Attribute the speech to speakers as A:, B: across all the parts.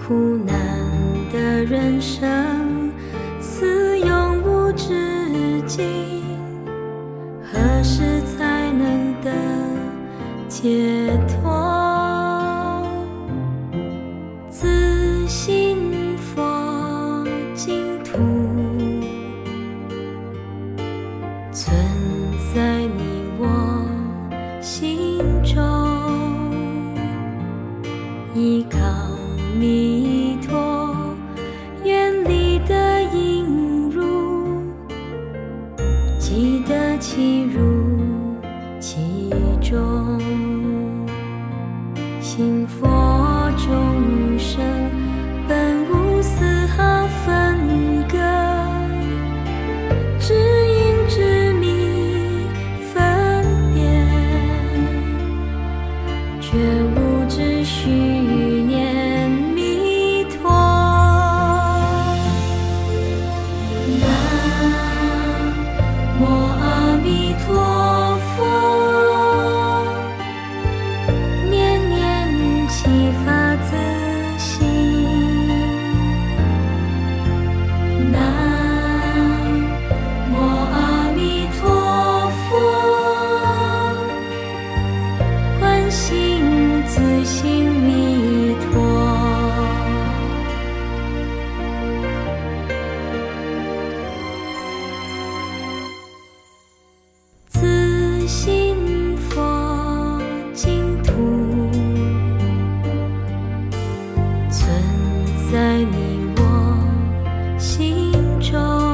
A: 苦难的人生似永无止境，何时才能得解脱？自信佛净土，存在你我心中，依靠弥陀愿力的引入，即得其入其中，信佛众生本无丝毫分割，知因知迷分别，觉悟知须念弥陀。南无阿弥陀佛，念念祈发自心。南无阿弥陀佛，观心自性弥陀。自信佛净土，存在你我心中，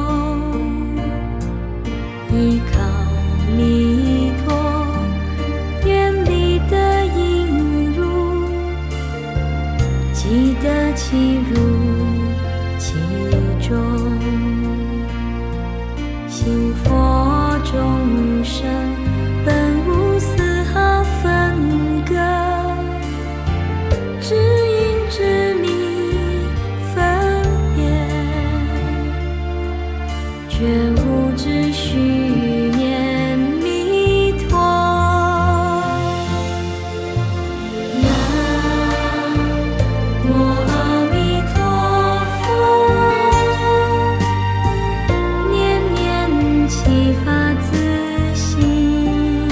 A: 依靠弥陀愿力的引入，即得其入其中，信佛众生本无丝毫分割，知因知迷分别，觉悟知须念弥陀。南无阿弥陀佛，念念祈发自心。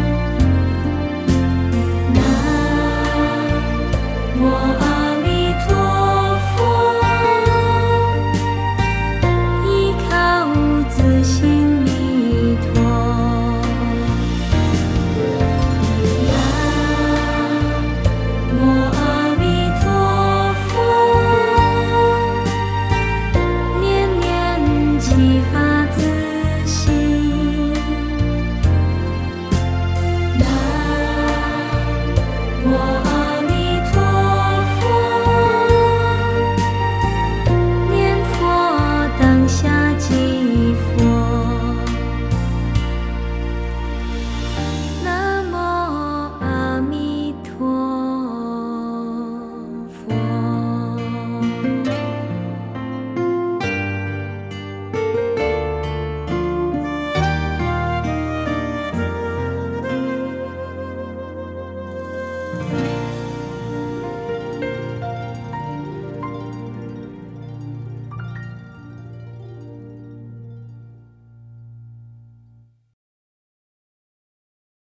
A: 南无阿弥陀佛，依靠自性弥陀。南无阿弥陀佛，念念祈发自心。南无